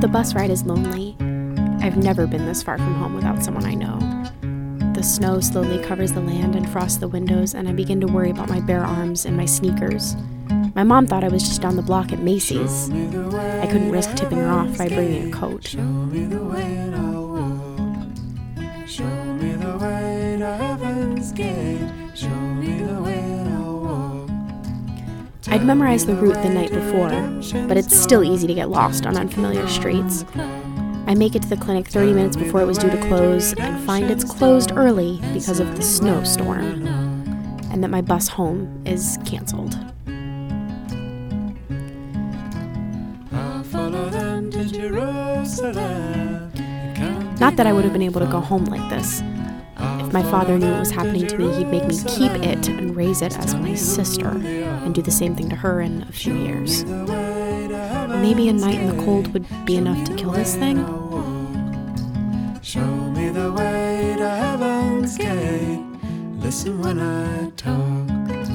The bus ride is lonely. I've never been this far from home without someone I know. The snow slowly covers the land and frosts the windows, and I begin to worry about my bare arms and my sneakers. My mom thought I was just down the block at Macy's. I couldn't risk tipping her off by bringing a coat. Show me the way to heaven's gate. Show me the way I'll walk. I'd memorized the route the night before, but it's still easy to get lost on unfamiliar streets. I make it to the clinic 30 minutes before it was due to close and find it's closed early because of the snowstorm, and that my bus home is canceled. I'll follow them to Jerusalem. Not that I would have been able to go home like this. If my father knew what was happening to me, he'd make me keep it and raise it as my sister and do the same thing to her in a few years. Maybe a night in the cold would be enough to kill this thing. Show me the way to heaven's gate. Listen when I talk.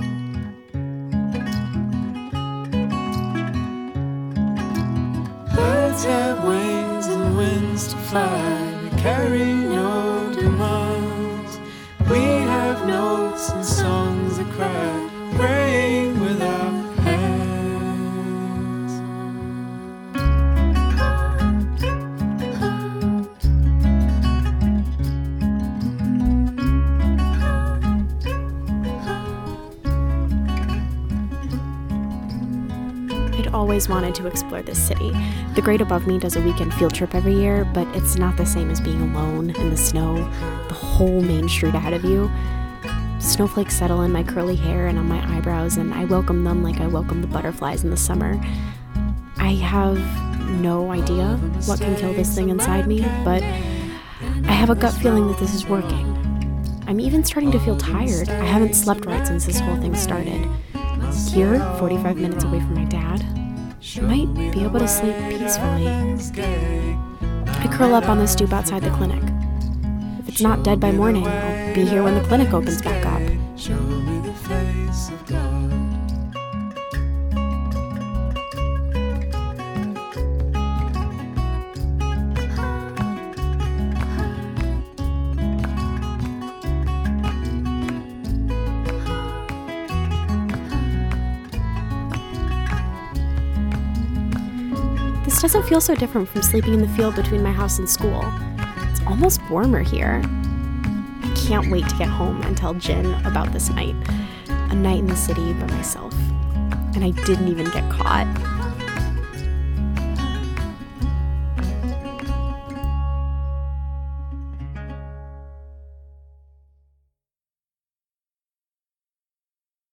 Birds have wings and winds to fly. They carry no demands. We have notes and songs that cry, praying with our hands. I'd always wanted to explore this city. The grade above me does a weekend field trip every year, but it's not the same as being alone in the snow, the whole main street ahead of you. Snowflakes settle in my curly hair and on my eyebrows, and I welcome them like I welcome the butterflies in the summer. I have no idea what can kill this thing inside me, but I have a gut feeling that this is working. I'm even starting to feel tired. I haven't slept right since this whole thing started. Here, 45 minutes away from my dad, I might be able to sleep peacefully. I curl up on the stoop outside the clinic. If it's not dead by morning, I'll be here when the clinic opens back up. Show me the face of God. This doesn't feel so different from sleeping in the field between my house and school. It's almost warmer here. I can't wait to get home and tell Jin about this night. A night in the city by myself. And I didn't even get caught.